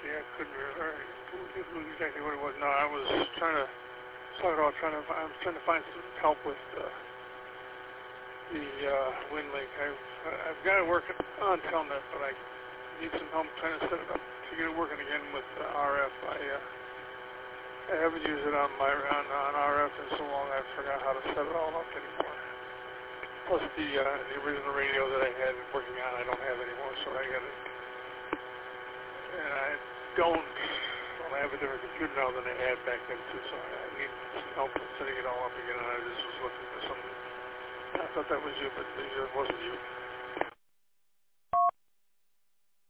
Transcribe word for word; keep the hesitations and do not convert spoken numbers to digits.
I couldn't remember exactly what it was. No, I was trying to start off trying to. I'm trying to find some help with uh, the uh, WinLink. I've I've got it working on Telnet, but I need some help trying to set it up to get it working again with uh, R F. I uh, I haven't used it on my on, on R F in so long. I forgot how to set it all up anymore. Plus the uh, the original radio that I had working on, I don't have anymore, so I got it. And I don't. Well, I have a different computer now than I had back then too, so I need some help with setting it all up again. And I just was looking for something. I thought that was you, but it wasn't you.